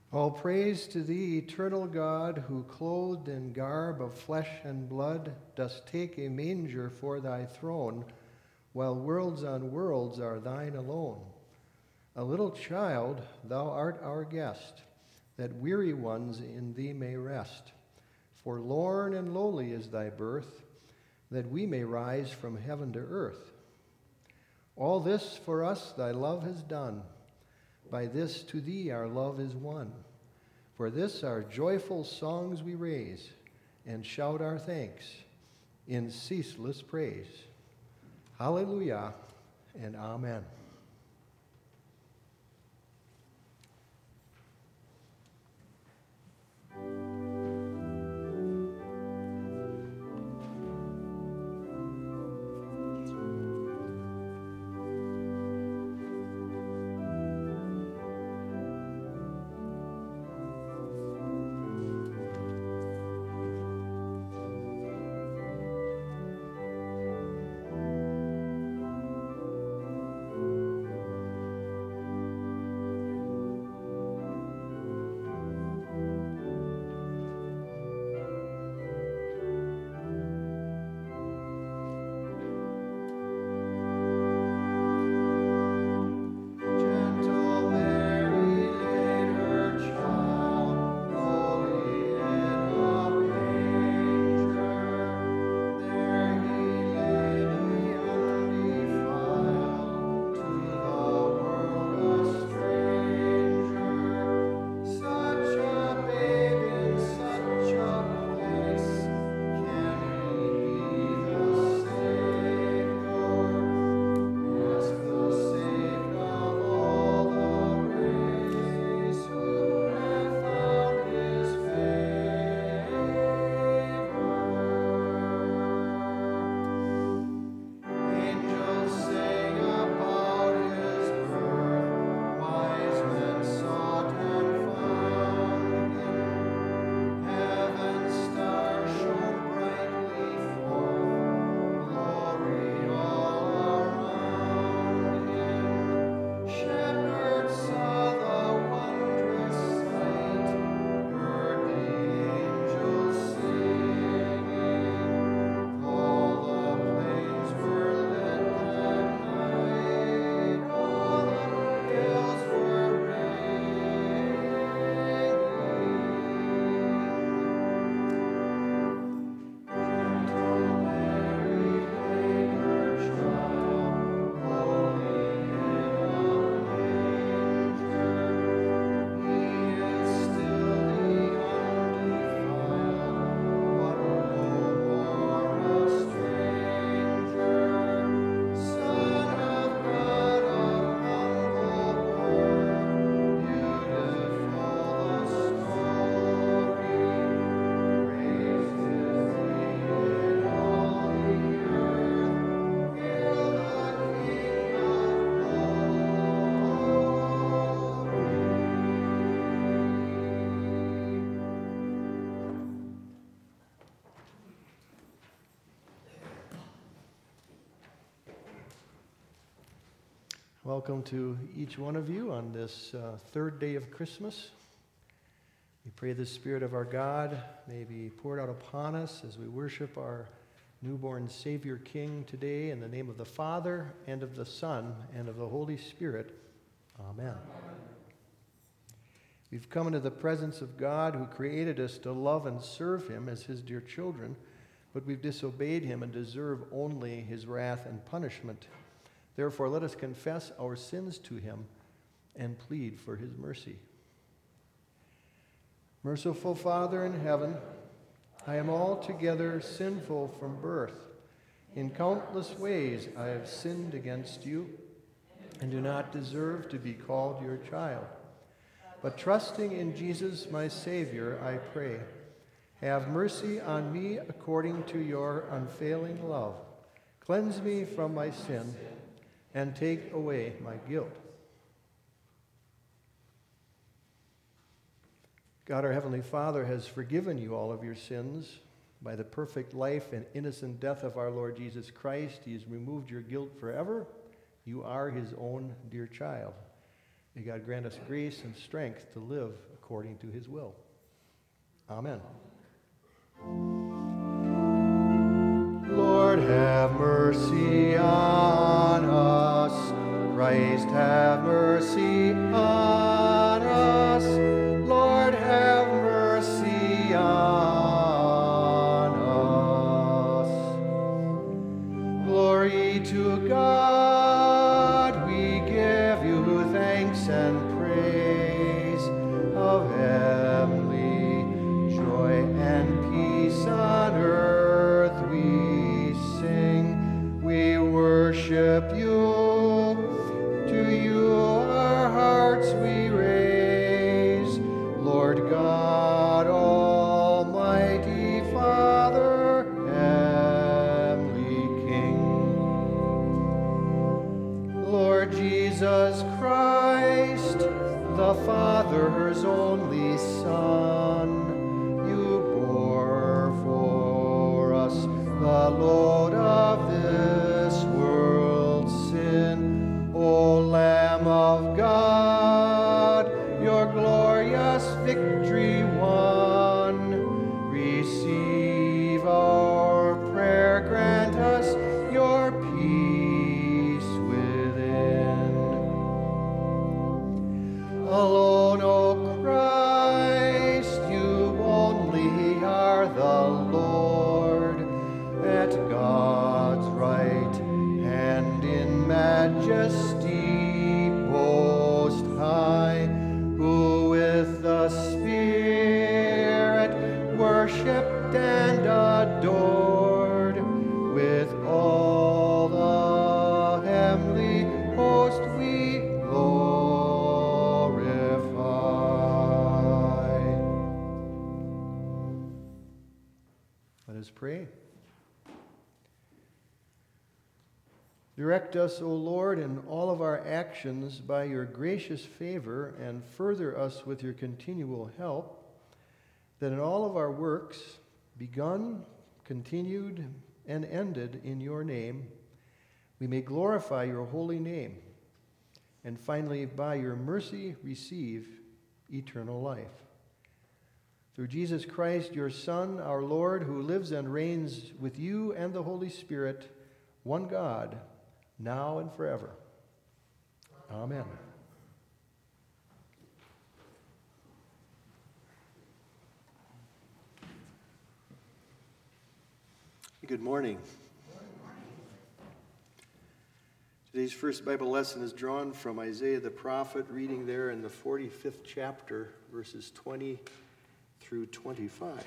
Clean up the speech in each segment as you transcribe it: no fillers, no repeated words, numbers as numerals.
All praise to thee, eternal God, who clothed in garb of flesh and blood, dost take a manger for thy throne, while worlds on worlds are thine alone. A little child, thou art our guest, that weary ones in thee may rest. Forlorn and lowly is thy birth, that we may rise from heaven to earth. All this for us thy love has done. By this to thee our love is won. For this our joyful songs we raise, and shout our thanks in ceaseless praise. Hallelujah and amen. Welcome to each one of you on this third day of Christmas. We pray the Spirit of our God may be poured out upon us as we worship our newborn Savior King today in the name of the Father, and of the Son, and of the Holy Spirit. Amen. We've come into the presence of God who created us to love and serve him as his dear children, but we've disobeyed him and deserve only his wrath and punishment. Therefore, let us confess our sins to him and plead for his mercy. Merciful Father in heaven, I am altogether sinful from birth. In countless ways I have sinned against you and do not deserve to be called your child. But trusting in Jesus, my Savior, I pray, have mercy on me according to your unfailing love. Cleanse me from my sin and take away my guilt. God, our Heavenly Father, has forgiven you all of your sins. By the perfect life and innocent death of our Lord Jesus Christ, he has removed your guilt forever. You are his own dear child. May God grant us grace and strength to live according to his will. Amen. Lord, have mercy on us. Christ, have mercy on us. Lord, have mercy on us. Glory to God, we give you thanks and praise of heavenly joy and peace on earth we sing. We worship you. To you our hearts we raise, Lord God, Almighty Father, Heavenly King. Lord Jesus Christ, the Father's only Son, you bore for us the load of this world's sin. O Lamb of God, your glorious victory won, receive our prayer, grant us your peace within. Alone, O Christ, you only are the Lord, at God's right hand in majesty most high, who with the Spirit worshipped and adored, with all the heavenly host we glorify. Let us pray. Direct us, O Lord, in all of our actions by your gracious favor, and further us with your continual help, that in all of our works, begun, continued, and ended in your name, we may glorify your holy name, and finally, by your mercy, receive eternal life. Through Jesus Christ, your Son, our Lord, who lives and reigns with you and the Holy Spirit, one God, now and forever. Amen. Good morning. Today's first Bible lesson is drawn from Isaiah the prophet, reading there in the 45th chapter, verses 20 through 25.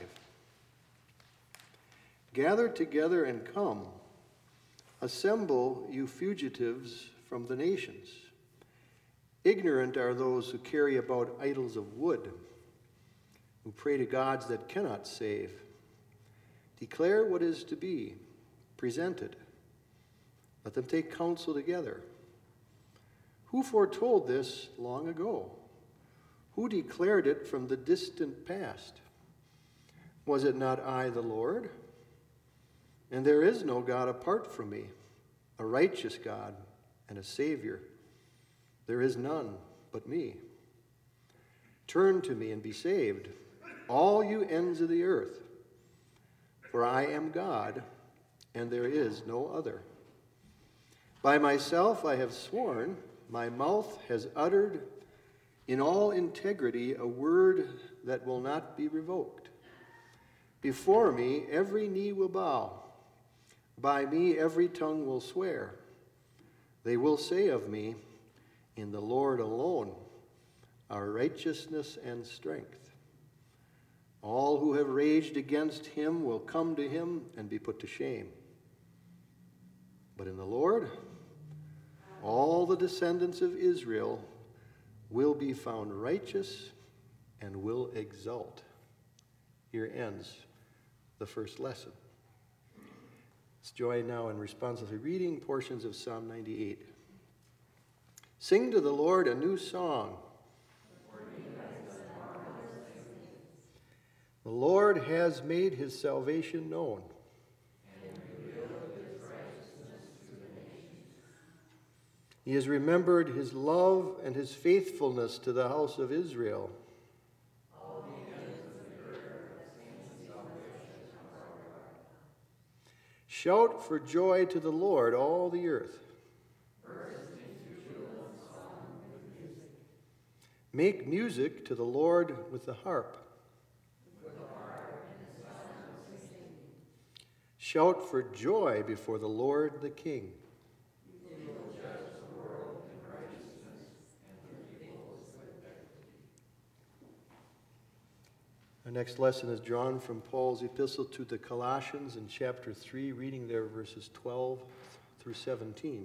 Gather together and come. Assemble, you fugitives from the nations. Ignorant are those who carry about idols of wood, who pray to gods that cannot save. Declare what is to be, present it. Let them take counsel together. Who foretold this long ago? Who declared it from the distant past? Was it not I, the Lord? And there is no God apart from me, a righteous God and a Savior. There is none but me. Turn to me and be saved, all you ends of the earth. For I am God, and there is no other. By myself I have sworn, my mouth has uttered in all integrity a word that will not be revoked. Before me every knee will bow. By me every tongue will swear. They will say of me, in the Lord alone, our righteousness and strength. All who have raged against him will come to him and be put to shame. But in the Lord, all the descendants of Israel will be found righteous and will exult. Here ends the first lesson. Let's join now in responsively reading portions of Psalm 98. Sing to the Lord a new song. The Lord has made his salvation known. He has remembered his love and his faithfulness to the house of Israel. Shout for joy to the Lord, all the earth. Make music to the Lord with the harp. Shout for joy before the Lord the King. Our next lesson is drawn from Paul's epistle to the Colossians in chapter 3, reading there verses 12 through 17.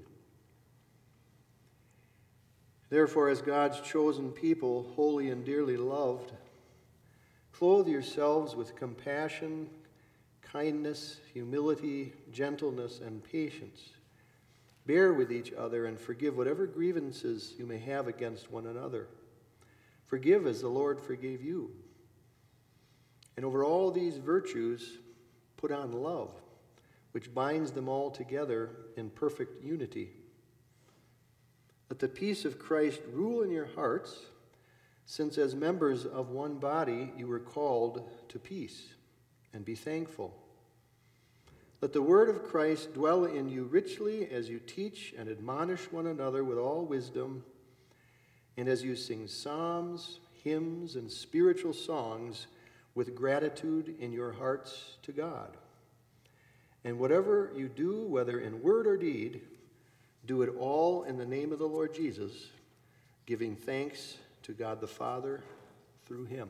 Therefore, as God's chosen people, holy and dearly loved, clothe yourselves with compassion, kindness, humility, gentleness, and patience. Bear with each other and forgive whatever grievances you may have against one another. Forgive as the Lord forgave you. And over all these virtues, put on love, which binds them all together in perfect unity. Let the peace of Christ rule in your hearts, since as members of one body you were called to peace, and be thankful. Let the word of Christ dwell in you richly as you teach and admonish one another with all wisdom, and as you sing psalms, hymns, and spiritual songs with gratitude in your hearts to God. And whatever you do, whether in word or deed, do it all in the name of the Lord Jesus, giving thanks to God the Father through him.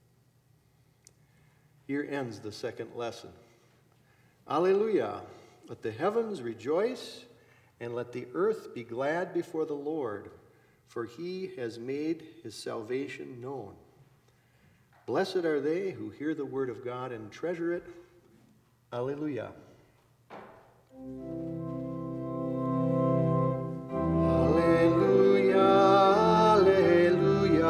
Here ends the second lesson. Alleluia! Let the heavens rejoice, and let the earth be glad before the Lord, for he has made his salvation known. Blessed are they who hear the word of God and treasure it. Alleluia. Alleluia, alleluia,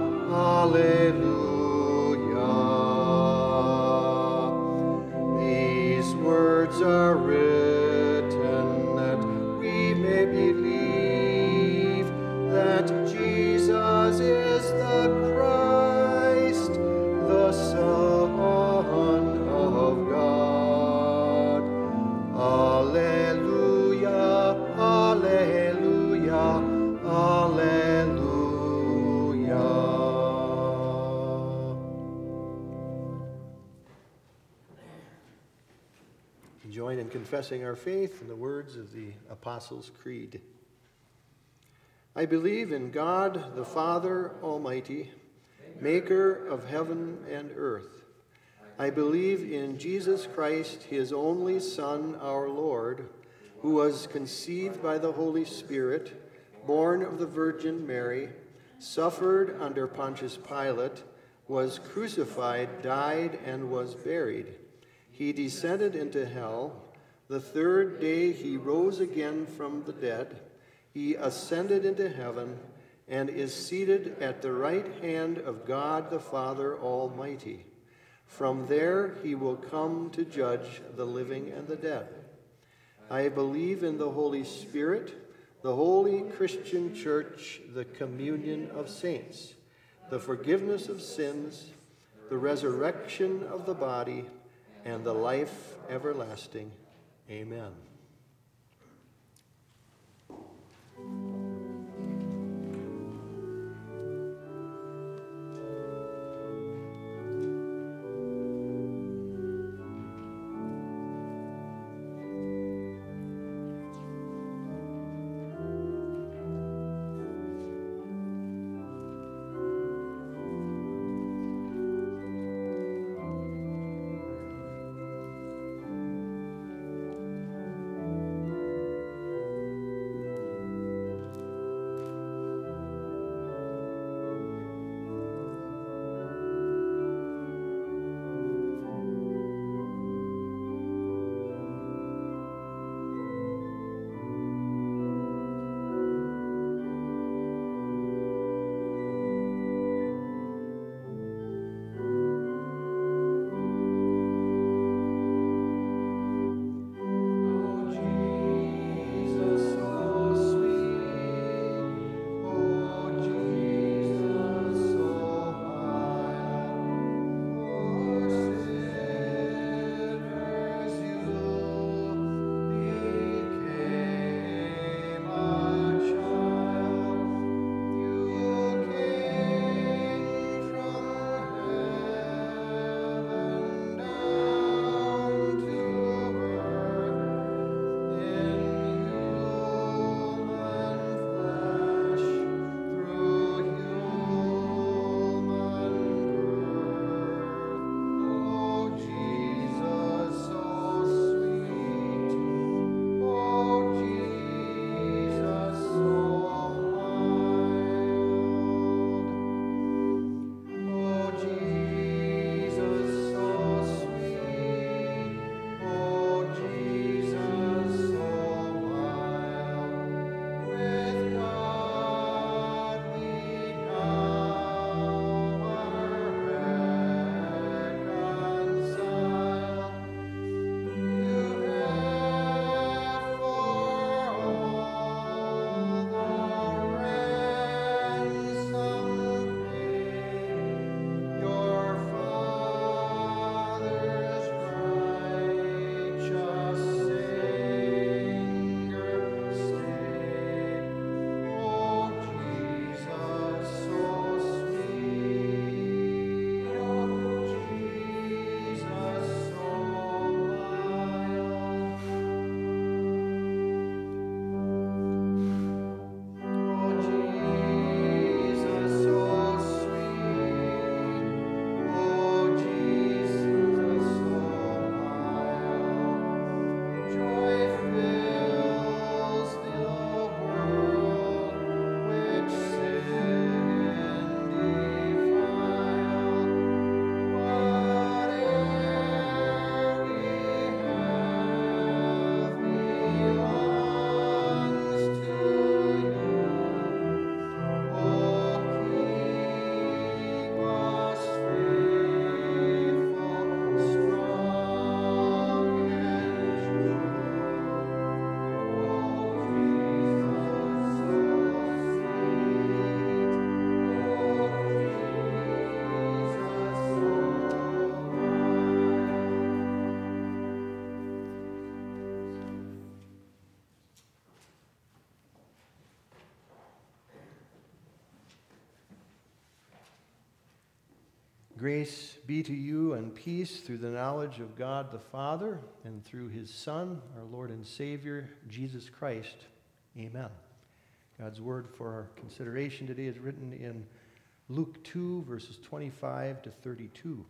alleluia. These words are written that we may believe that Jesus is the Christ, the Son of God. Alleluia, alleluia, alleluia. Join in confessing our faith in the words of the Apostles' Creed. I believe in God, the Father Almighty, maker of heaven and earth. I believe in Jesus Christ, his only Son, our Lord, who was conceived by the Holy Spirit, born of the Virgin Mary, suffered under Pontius Pilate, was crucified, died, and was buried. He descended into hell. The third day he rose again from the dead. He ascended into heaven and is seated at the right hand of God the Father Almighty. From there he will come to judge the living and the dead. I believe in the Holy Spirit, the holy Christian church, the communion of saints, the forgiveness of sins, the resurrection of the body, and the life everlasting. Amen. Grace be to you and peace through the knowledge of God the Father and through his Son, our Lord and Savior, Jesus Christ. Amen. God's word for our consideration today is written in Luke 2, verses 25 to 32.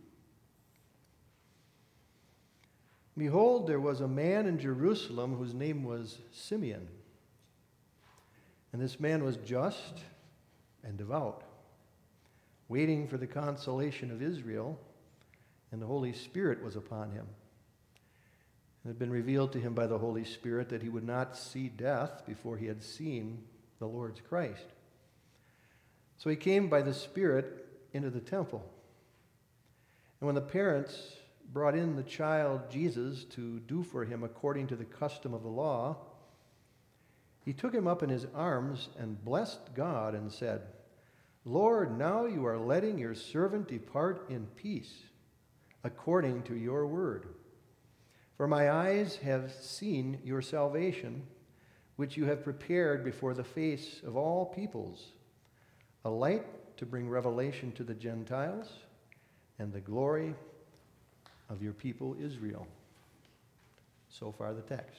Behold, there was a man in Jerusalem whose name was Simeon. And this man was just and devout, waiting for the consolation of Israel, and the Holy Spirit was upon him. It had been revealed to him by the Holy Spirit that he would not see death before he had seen the Lord's Christ. So he came by the Spirit into the temple. And when the parents brought in the child Jesus to do for him according to the custom of the law, he took him up in his arms and blessed God and said, Lord, now you are letting your servant depart in peace, according to your word. For my eyes have seen your salvation, which you have prepared before the face of all peoples, a light to bring revelation to the Gentiles and the glory of your people Israel. So far the text.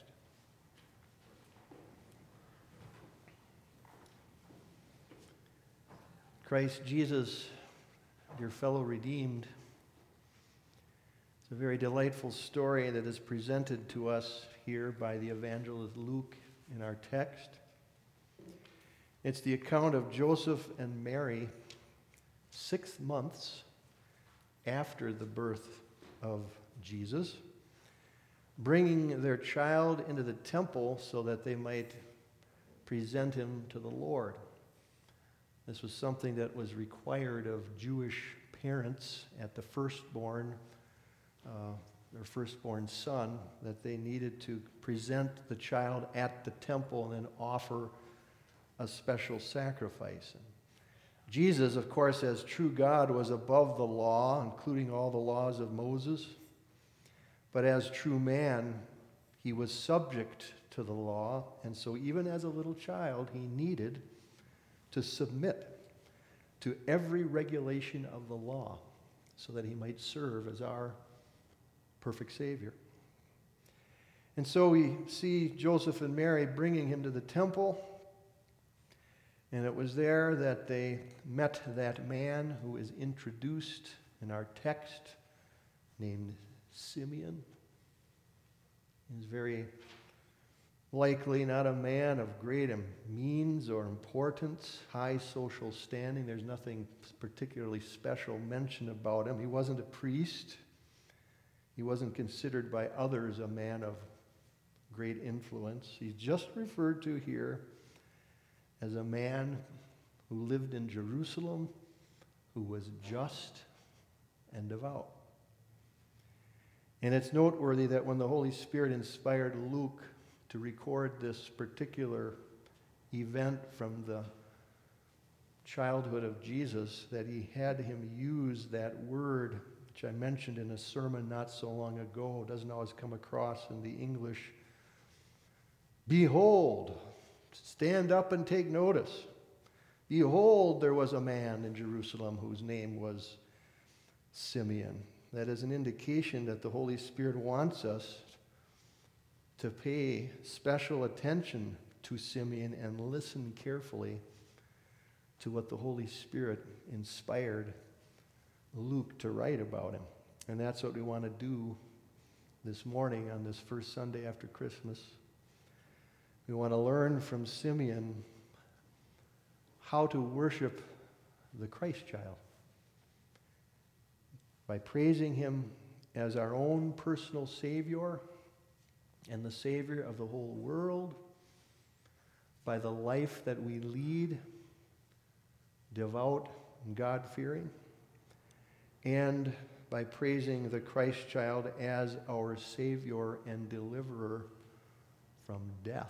Christ Jesus, your fellow redeemed. It's a very delightful story that is presented to us here by the evangelist Luke in our text. It's the account of Joseph and Mary 6 months after the birth of Jesus, bringing their child into the temple so that they might present him to the Lord. This was something that was required of Jewish parents at the firstborn, their firstborn son, that they needed to present the child at the temple and then offer a special sacrifice. And Jesus, of course, as true God, was above the law, including all the laws of Moses. But as true man, he was subject to the law, and so even as a little child, he needed to submit to every regulation of the law so that he might serve as our perfect Savior. And so we see Joseph and Mary bringing him to the temple, and it was there that they met that man who is introduced in our text, named Simeon. He's very likely not a man of great means or importance, high social standing. There's nothing particularly special mentioned about him. He wasn't a priest. He wasn't considered by others a man of great influence. He's just referred to here as a man who lived in Jerusalem, who was just and devout. And it's noteworthy that when the Holy Spirit inspired Luke to record this particular event from the childhood of Jesus, that he had him use that word, which I mentioned in a sermon not so long ago. It doesn't always come across in the English. Behold, stand up and take notice. Behold, there was a man in Jerusalem whose name was Simeon. That is an indication that the Holy Spirit wants us to pay special attention to Simeon and listen carefully to what the Holy Spirit inspired Luke to write about him. And that's what we want to do this morning on this first Sunday after Christmas. We want to learn from Simeon how to worship the Christ child by praising him as our own personal Savior and the Savior of the whole world, by the life that we lead, devout and God-fearing, and by praising the Christ child as our Savior and deliverer from death.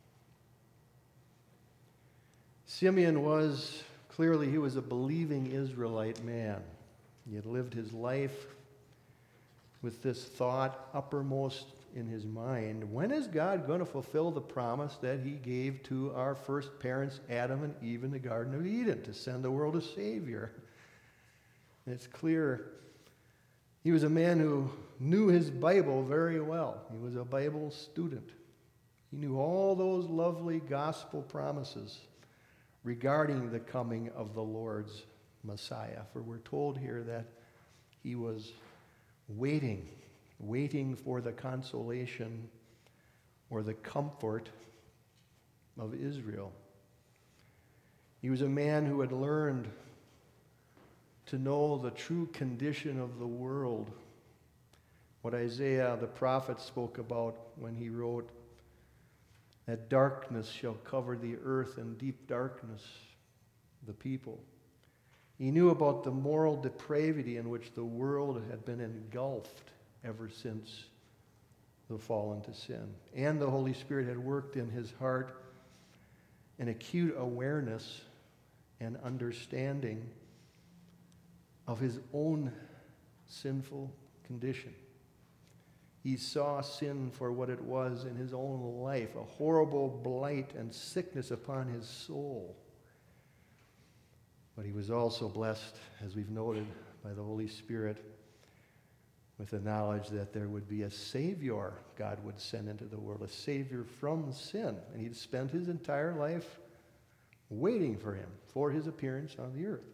Simeon was, clearly he was a believing Israelite man. He had lived his life with this thought uppermost in his mind: when is God going to fulfill the promise that he gave to our first parents, Adam and Eve, in the Garden of Eden, to send the world a Savior? And it's clear he was a man who knew his Bible very well. He was a Bible student. He knew all those lovely gospel promises regarding the coming of the Lord's Messiah. For we're told here that he was waiting for the consolation or the comfort of Israel. He was a man who had learned to know the true condition of the world. What Isaiah the prophet spoke about when he wrote that darkness shall cover the earth and deep darkness the people. He knew about the moral depravity in which the world had been engulfed ever since the fall into sin. And the Holy Spirit had worked in his heart an acute awareness and understanding of his own sinful condition. He saw sin for what it was in his own life, a horrible blight and sickness upon his soul. But he was also blessed, as we've noted, by the Holy Spirit with the knowledge that there would be a Savior God would send into the world, a Savior from sin. And he'd spent his entire life waiting for him, for his appearance on the earth.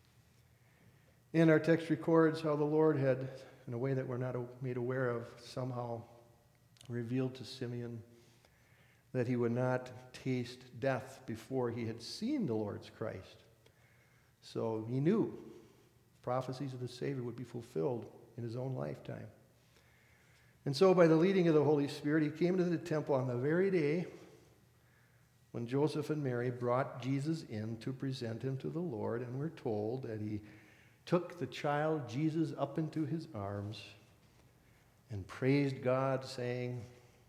And our text records how the Lord had, in a way that we're not made aware of, somehow revealed to Simeon that he would not taste death before he had seen the Lord's Christ. So he knew prophecies of the Savior would be fulfilled in his own lifetime. And so by the leading of the Holy Spirit, he came to the temple on the very day when Joseph and Mary brought Jesus in to present him to the Lord, and we're told that he took the child Jesus up into his arms and praised God, saying,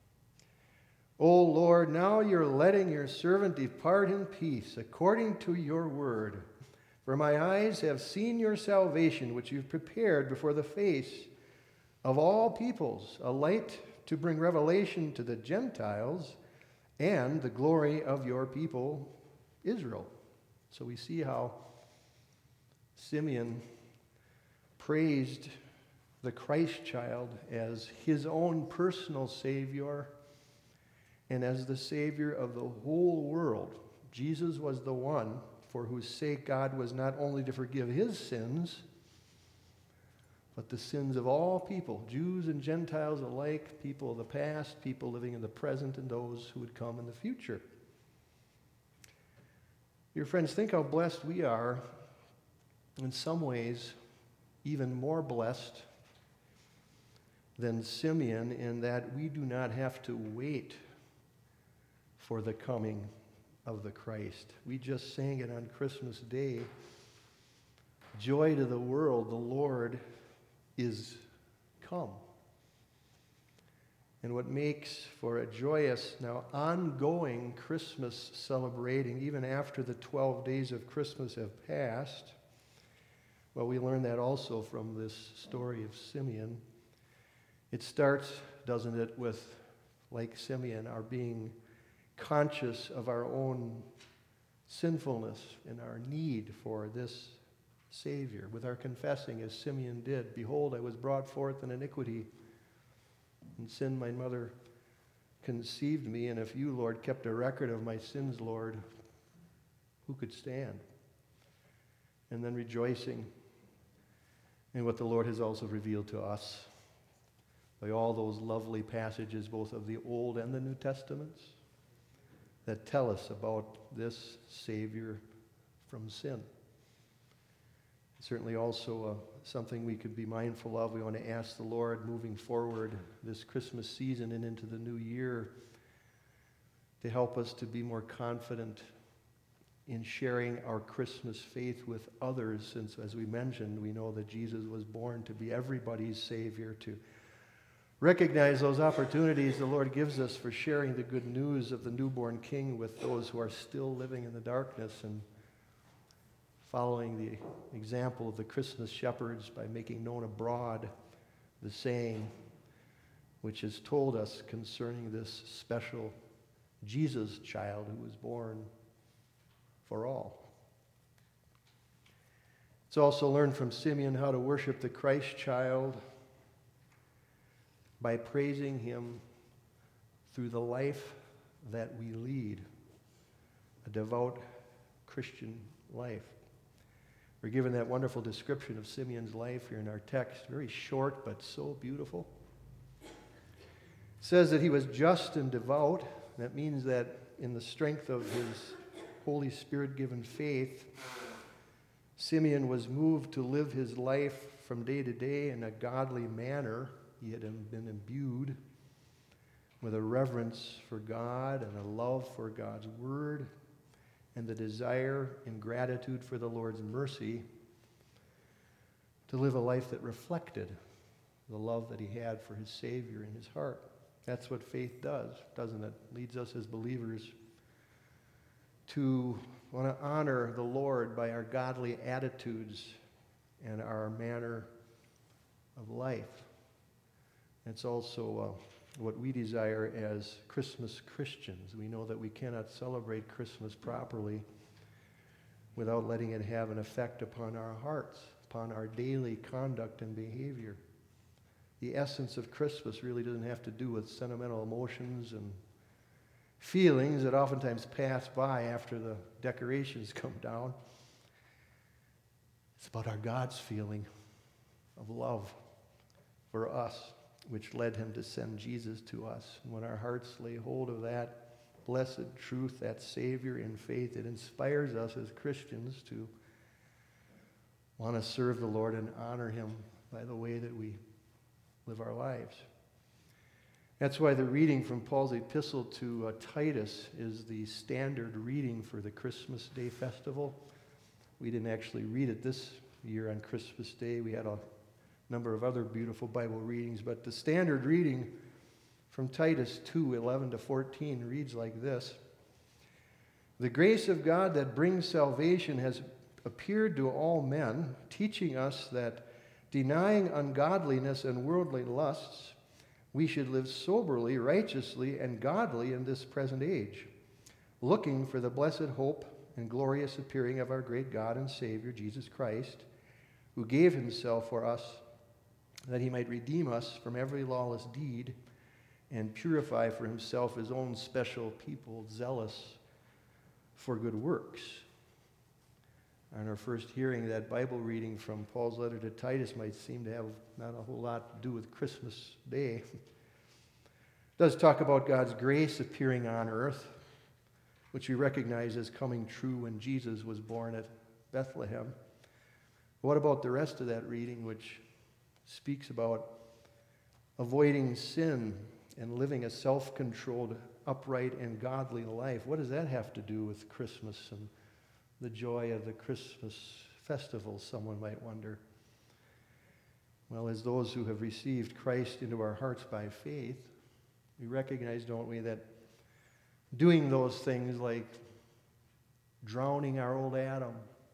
"O Lord, now you're letting your servant depart in peace according to your word. For my eyes have seen your salvation, which you've prepared before the face of all peoples, a light to bring revelation to the Gentiles and the glory of your people, Israel." So we see how Simeon praised the Christ child as his own personal Savior and as the Savior of the whole world. Jesus was the one for whose sake God was not only to forgive his sins, but the sins of all people, Jews and Gentiles alike, people of the past, people living in the present, and those who would come in the future. Dear friends, think how blessed we are, in some ways even more blessed than Simeon, in that we do not have to wait for the coming of the Christ. We just sang it on Christmas Day. Joy to the world, the Lord is come. And what makes for a joyous, now ongoing Christmas celebrating, even after the 12 days of Christmas have passed, well, we learn that also from this story of Simeon. It starts, doesn't it, with, like Simeon, our being conscious of our own sinfulness and our need for this Savior, with our confessing, as Simeon did, "Behold, I was brought forth in iniquity. In sin my mother conceived me, and if you, Lord, kept a record of my sins, Lord, who could stand?" And then rejoicing in what the Lord has also revealed to us by all those lovely passages, both of the Old and the New Testaments, that tell us about this Savior from sin. Certainly also something we could be mindful of. We want to ask the Lord, moving forward this Christmas season and into the new year, to help us to be more confident in sharing our Christmas faith with others, since, as we mentioned, we know that Jesus was born to be everybody's Savior, to recognize those opportunities the Lord gives us for sharing the good news of the newborn King with those who are still living in the darkness, and following the example of the Christmas shepherds by making known abroad the saying which is told us concerning this special Jesus child who was born for all. Let's also learn from Simeon how to worship the Christ child by praising him through the life that we lead, a devout Christian life. We're given that wonderful description of Simeon's life here in our text, very short but so beautiful. It says that he was just and devout. That means that in the strength of his Holy Spirit-given faith, Simeon was moved to live his life from day to day in a godly manner. He had been imbued with a reverence for God and a love for God's word and the desire and gratitude for the Lord's mercy to live a life that reflected the love that he had for his Savior in his heart. That's what faith does, doesn't it? It leads us as believers to want to honor the Lord by our godly attitudes and our manner of life. It's also what we desire as Christmas Christians. We know that we cannot celebrate Christmas properly without letting it have an effect upon our hearts, upon our daily conduct and behavior. The essence of Christmas really doesn't have to do with sentimental emotions and feelings that oftentimes pass by after the decorations come down. It's about our God's feeling of love for us, which led him to send Jesus to us. And when our hearts lay hold of that blessed truth, that Savior in faith, it inspires us as Christians to want to serve the Lord and honor him by the way that we live our lives. That's why the reading from Paul's epistle to Titus is the standard reading for the Christmas Day festival. We didn't actually read it this year on Christmas Day. We had a number of other beautiful Bible readings, but the standard reading from Titus 2:11-14 reads like this: "The grace of God that brings salvation has appeared to all men, teaching us that denying ungodliness and worldly lusts, we should live soberly, righteously, and godly in this present age, looking for the blessed hope and glorious appearing of our great God and Savior, Jesus Christ, who gave himself for us, that he might redeem us from every lawless deed and purify for himself his own special people, zealous for good works." On our first hearing, that Bible reading from Paul's letter to Titus might seem to have not a whole lot to do with Christmas Day. It does talk about God's grace appearing on earth, which we recognize as coming true when Jesus was born at Bethlehem. What about the rest of that reading, which speaks about avoiding sin and living a self-controlled, upright, and godly life? What does that have to do with Christmas and the joy of the Christmas festival, someone might wonder? Well, as those who have received Christ into our hearts by faith, we recognize, don't we, that doing those things like drowning our old Adam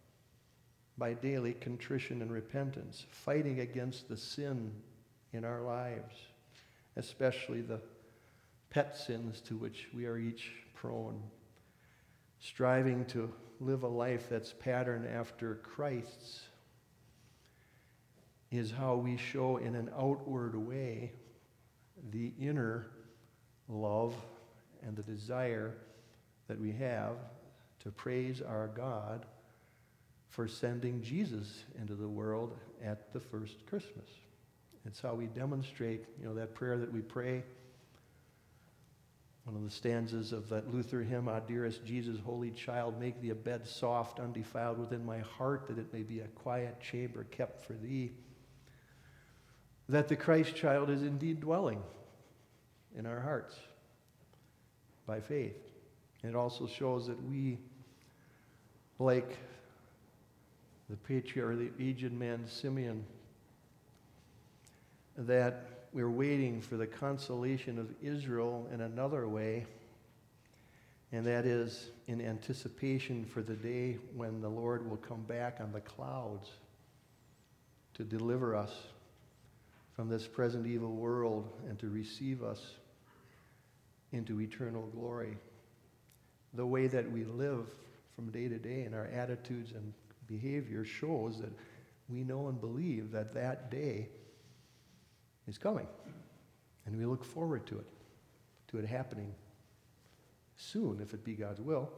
by daily contrition and repentance, fighting against the sin in our lives, especially the pet sins to which we are each prone, striving to live a life that's patterned after Christ's, is how we show in an outward way the inner love and the desire that we have to praise our God for sending Jesus into the world at the first Christmas. It's how we demonstrate, that prayer that we pray. One of the stanzas of that Luther hymn, "Ah, dearest Jesus, holy child, make thee a bed soft, undefiled within my heart, that it may be a quiet chamber kept for thee." That the Christ child is indeed dwelling in our hearts by faith. And it also shows that we, like the patriarch, or the aged man Simeon, that we're waiting for the consolation of Israel in another way, and that is in anticipation for the day when the Lord will come back on the clouds to deliver us from this present evil world and to receive us into eternal glory. The way that we live from day to day and our attitudes and behavior shows that we know and believe that that day is coming. And we look forward to it happening soon, if it be God's will.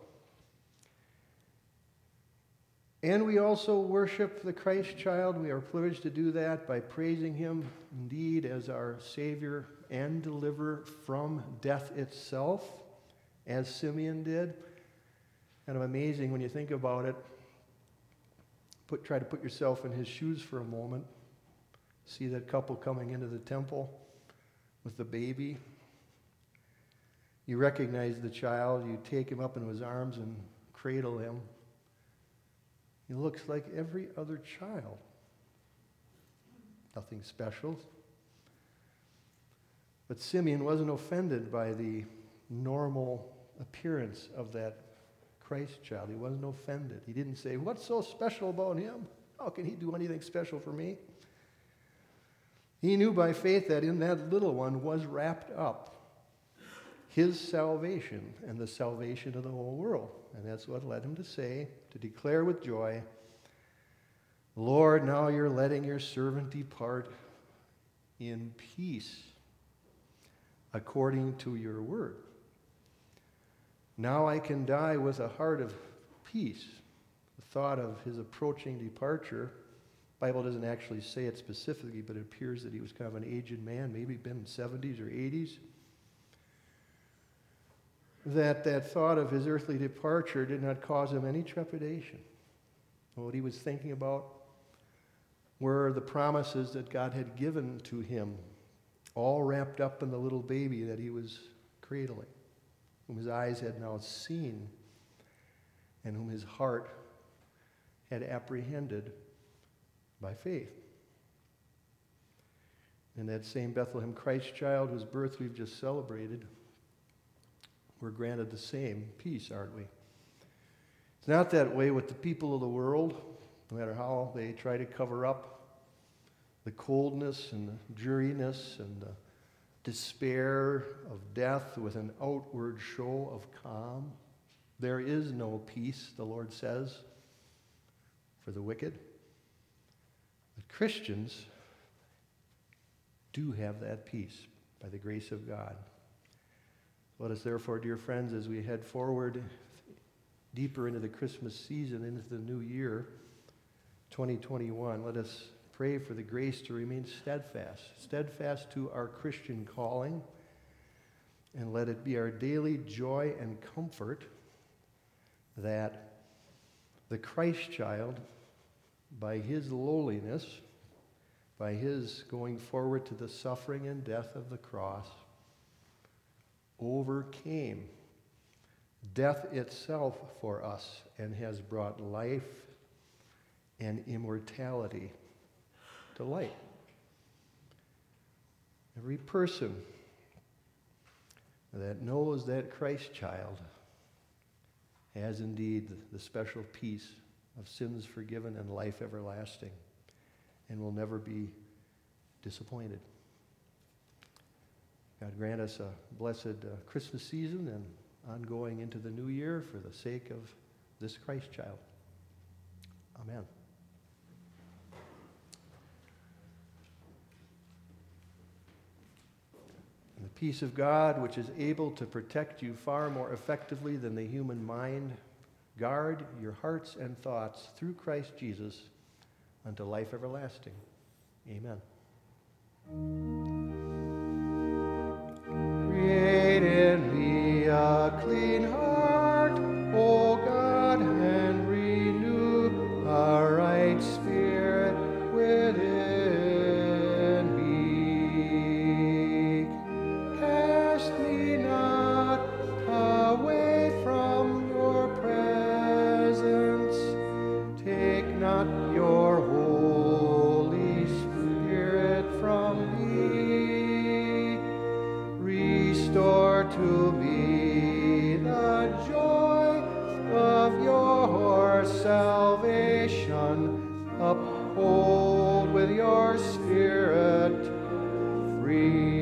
And we also worship the Christ child. We are privileged to do that by praising him indeed as our Savior and deliverer from death itself, as Simeon did. Kind of amazing when you think about it. Try to put yourself in his shoes for a moment. See that couple coming into the temple with the baby. You recognize the child. You take him up into his arms and cradle him. He looks like every other child. Nothing special. But Simeon wasn't offended by the normal appearance of that Christ child. He wasn't offended. He didn't say, "What's so special about him? How can he do anything special for me?" He knew by faith that in that little one was wrapped up his salvation and the salvation of the whole world. And that's what led him to say, to declare with joy, "Lord, now you're letting your servant depart in peace according to your word. Now I can die with a heart of peace." The thought of his approaching departure, the Bible doesn't actually say it specifically, but it appears that he was kind of an aged man, maybe been in 70s or 80s. That thought of his earthly departure did not cause him any trepidation. What he was thinking about were the promises that God had given to him, all wrapped up in the little baby that he was cradling, whom his eyes had now seen, and whom his heart had apprehended by faith. And that same Bethlehem Christ child, whose birth we've just celebrated, we're granted the same peace, aren't we? It's not that way with the people of the world, no matter how they try to cover up the coldness and the dreariness and the despair of death with an outward show of calm. There is no peace, the Lord says, for the wicked. But Christians do have that peace by the grace of God. Let us therefore, dear friends, as we head forward deeper into the Christmas season, into the new year, 2021, let us pray for the grace to remain steadfast to our Christian calling, and let it be our daily joy and comfort that the Christ child, by his lowliness, by his going forward to the suffering and death of the cross, overcame death itself for us and has brought life and immortality to light. Every person that knows that Christ child has indeed the special peace of sins forgiven and life everlasting, and will never be disappointed. God grant us a blessed Christmas season and ongoing into the new year for the sake of this Christ child. Amen. And the peace of God, which is able to protect you far more effectively than the human mind, guard your hearts and thoughts through Christ Jesus unto life everlasting. Amen. Create in me a clean heart, O God, and renew a right spirit within me. Cast me not away from your presence. Take not your Holy Spirit from me. Restore to me the joy of your salvation. Uphold with your Spirit free.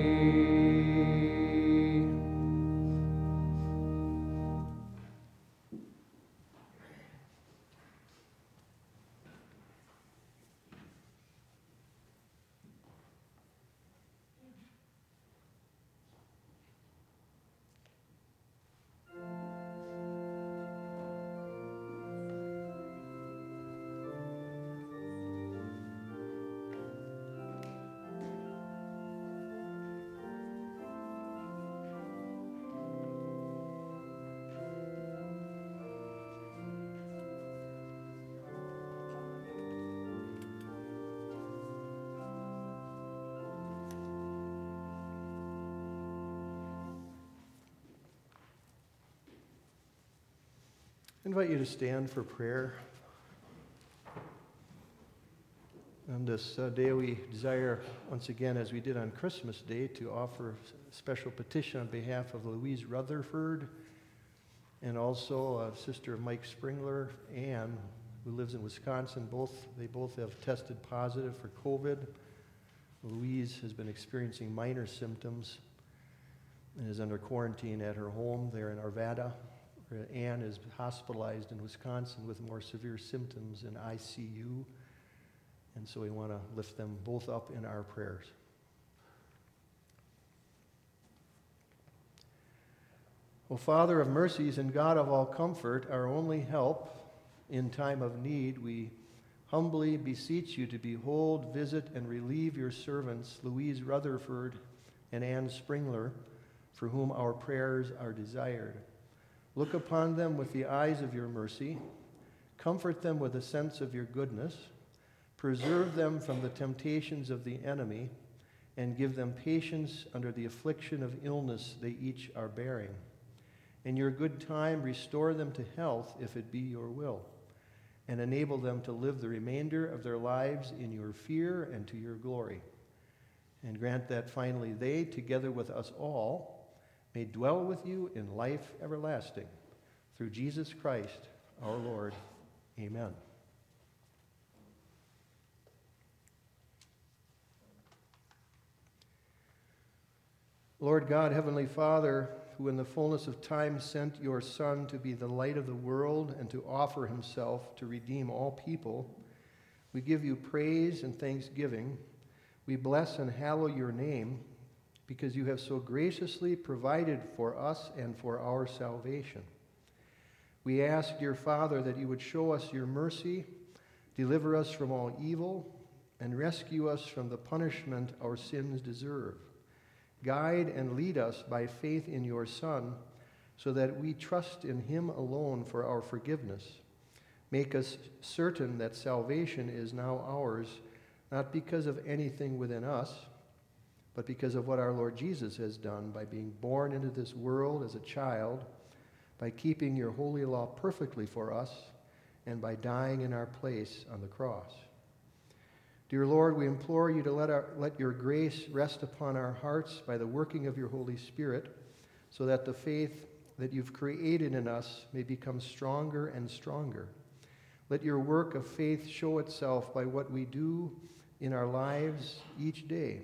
I invite you to stand for prayer. On this day, we desire, once again, as we did on Christmas Day, to offer a special petition on behalf of Louise Rutherford and also Sister Mike Springler, Ann, who lives in Wisconsin. They both have tested positive for COVID. Louise has been experiencing minor symptoms and is under quarantine at her home there in Arvada. Ann is hospitalized in Wisconsin with more severe symptoms in ICU. And so we want to lift them both up in our prayers. O Father of mercies and God of all comfort, our only help in time of need, we humbly beseech you to behold, visit, and relieve your servants, Louise Rutherford and Ann Springler, for whom our prayers are desired. Look upon them with the eyes of your mercy. Comfort them with a sense of your goodness. Preserve them from the temptations of the enemy, and give them patience under the affliction of illness they each are bearing. In your good time, restore them to health if it be your will, and enable them to live the remainder of their lives in your fear and to your glory. And grant that finally they, together with us all, may dwell with you in life everlasting. Through Jesus Christ, our Lord. Amen. Lord God, Heavenly Father, who in the fullness of time sent your Son to be the light of the world and to offer himself to redeem all people, we give you praise and thanksgiving. We bless and hallow your name because you have so graciously provided for us and for our salvation. We ask, dear Father, that you would show us your mercy, deliver us from all evil, and rescue us from the punishment our sins deserve. Guide and lead us by faith in your Son, so that we trust in him alone for our forgiveness. Make us certain that salvation is now ours, not because of anything within us, but because of what our Lord Jesus has done by being born into this world as a child, by keeping your holy law perfectly for us, and by dying in our place on the cross. Dear Lord, we implore you to let your grace rest upon our hearts by the working of your Holy Spirit, so that the faith that you've created in us may become stronger and stronger. Let your work of faith show itself by what we do in our lives each day.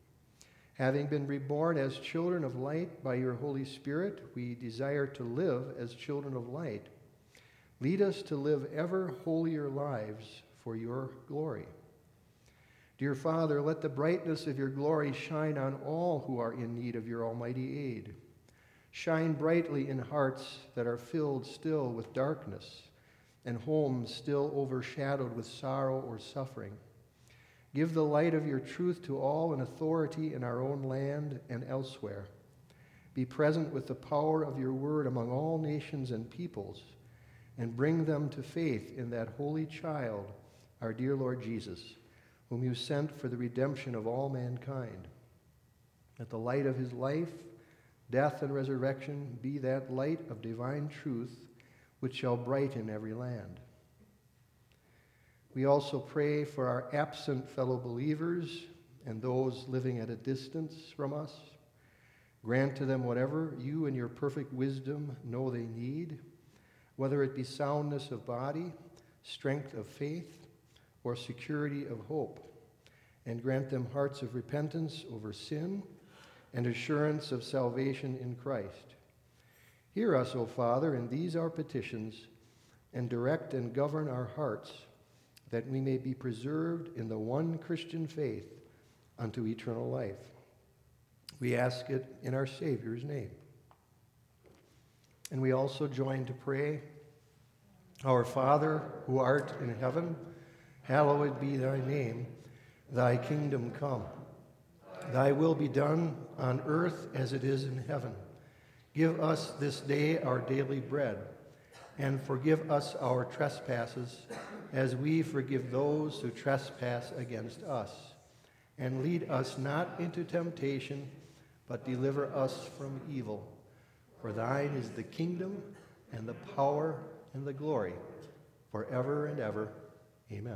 Having been reborn as children of light by your Holy Spirit, we desire to live as children of light. Lead us to live ever holier lives for your glory. Dear Father, let the brightness of your glory shine on all who are in need of your almighty aid. Shine brightly in hearts that are filled still with darkness and homes still overshadowed with sorrow or suffering. Give the light of your truth to all in authority in our own land and elsewhere. Be present with the power of your word among all nations and peoples, and bring them to faith in that holy child, our dear Lord Jesus, whom you sent for the redemption of all mankind. Let the light of his life, death, and resurrection be that light of divine truth which shall brighten every land. We also pray for our absent fellow believers and those living at a distance from us. Grant to them whatever you in your perfect wisdom know they need, whether it be soundness of body, strength of faith, or security of hope, and grant them hearts of repentance over sin and assurance of salvation in Christ. Hear us, O Father, in these our petitions, and direct and govern our hearts, that we may be preserved in the one Christian faith unto eternal life. We ask it in our Savior's name. And we also join to pray, Our Father, who art in heaven, hallowed be thy name. Thy kingdom come. Thy will be done on earth as it is in heaven. Give us this day our daily bread, and forgive us our trespasses, as we forgive those who trespass against us. And lead us not into temptation, but deliver us from evil. For thine is the kingdom, and the power, and the glory, forever and ever. Amen.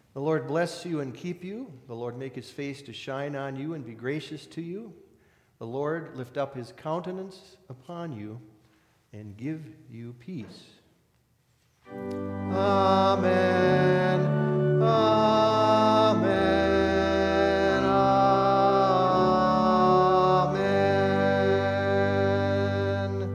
The Lord bless you and keep you. The Lord make his face to shine on you and be gracious to you. The Lord lift up his countenance upon you and give you peace. Amen. Amen. Amen.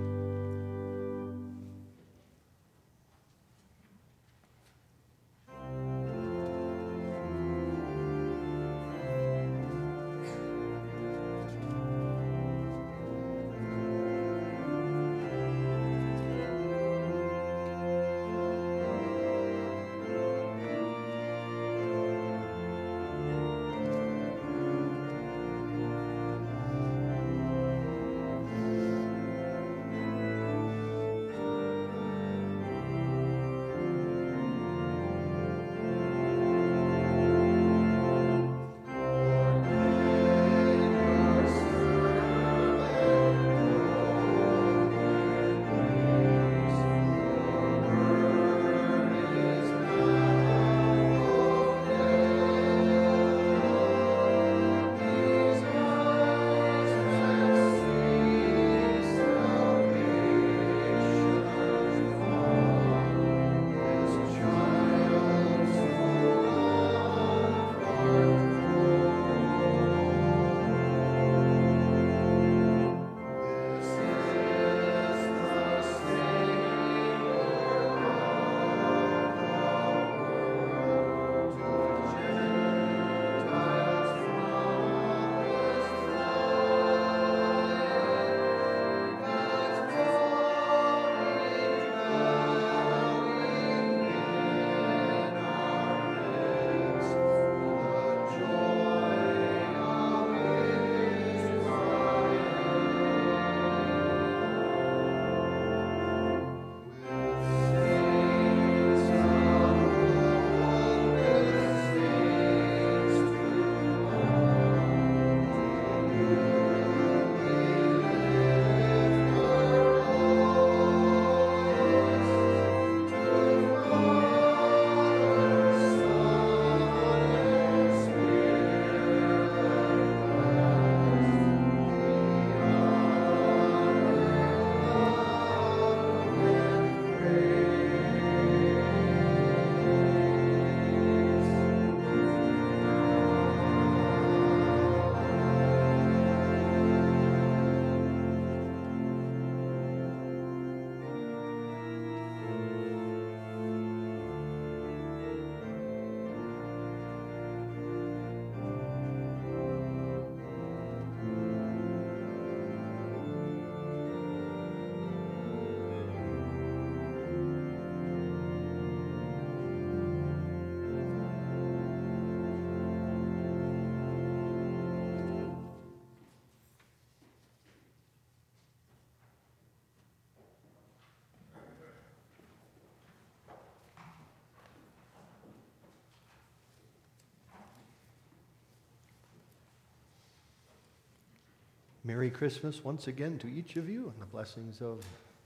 Merry Christmas once again to each of you, and the blessings of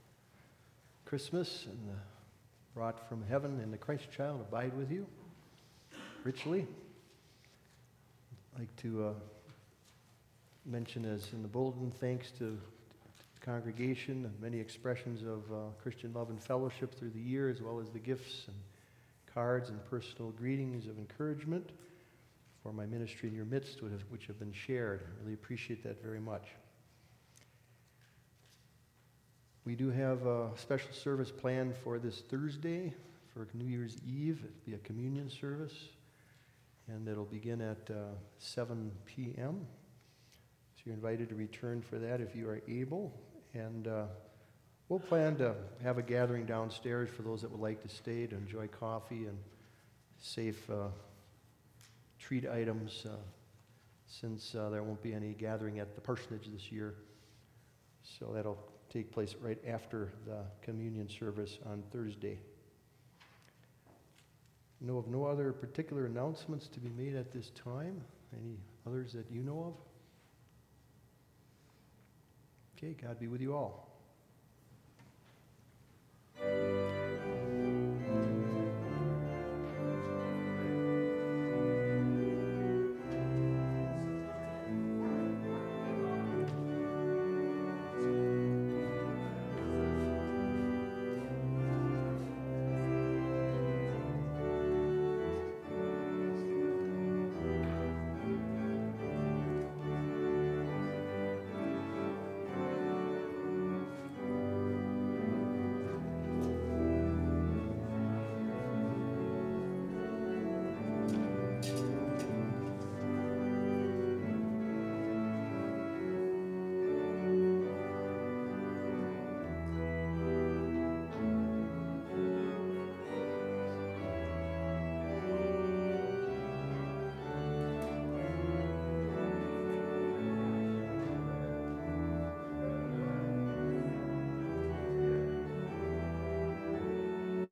Christmas and the brought from heaven and the Christ child abide with you richly. I'd like to mention, as in the bulletin, thanks to the congregation and many expressions of Christian love and fellowship through the year, as well as the gifts and cards and personal greetings of encouragement for my ministry in your midst, which have been shared. I really appreciate that very much. We do have a special service planned for this Thursday, for New Year's Eve. It'll be a communion service, and it'll begin at 7 p.m. So you're invited to return for that if you are able. And we'll plan to have a gathering downstairs for those that would like to stay to enjoy coffee and safe treat items, since there won't be any gathering at the parsonage this year. So that'll take place right after the communion service on Thursday. I know of no other particular announcements to be made at this time. Any others that you know of? Okay, God be with you all.